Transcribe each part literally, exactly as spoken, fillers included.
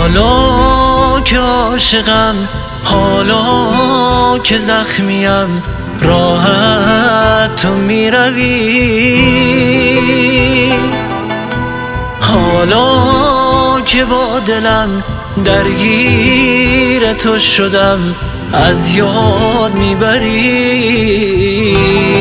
حالا که عاشقم، حالا که زخمیم، راحت تو میروی. حالا که با دلم درگیر تو شدم، از یاد میبری.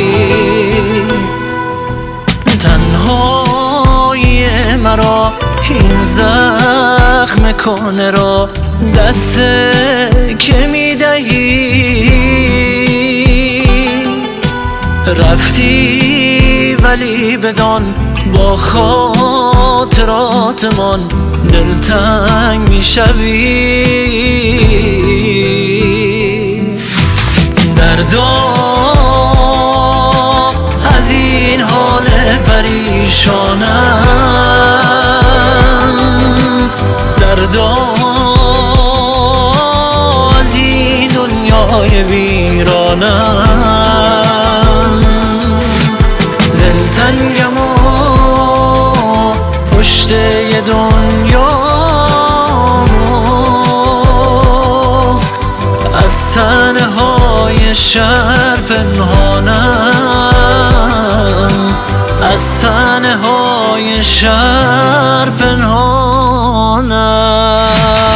تنهایی مرا این زخم کهنه را دست که میدهی. رفتی ولی بدان با خاطراتمان دلتنگ میشوی. دردا از این حال پریشانم، دردا از این دنیای ویرانم. دلتنگم و پشت یه دنیاست، از تنهای شهر پنهانم، از تنهای شهر پنهانم.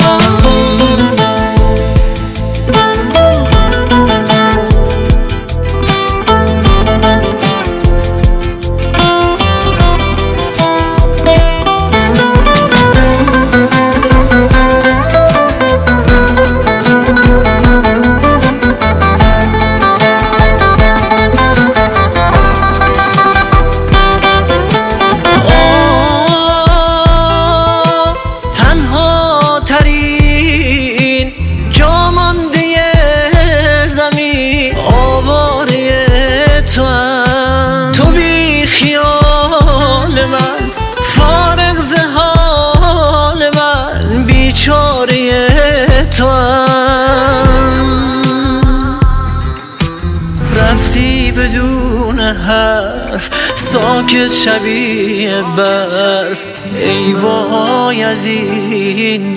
رفتی بدون حرف ساکت شبیه برف، ای وای از این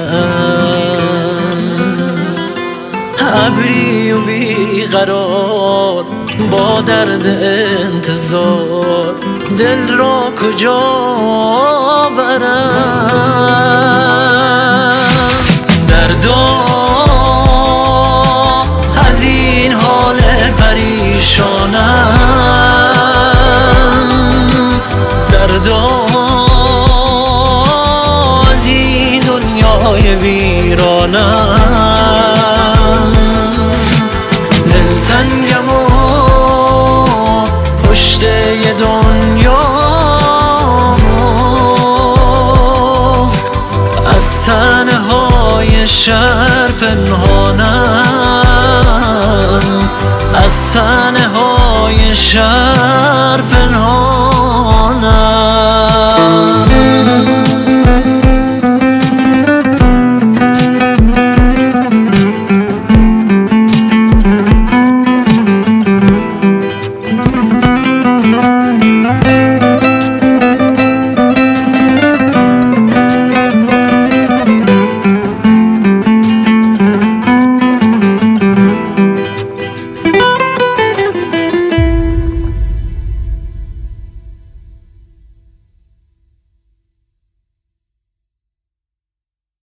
دلم. ابری و بیقرار با درد انتظار، دل را کجا برم. دردا از این حال پریشانم، دردا از این دنیای ویرانم. دلتنگم و پشت یه دنیاست، از تنهای شهر پنهانم، از تنهای شهر پنهانم.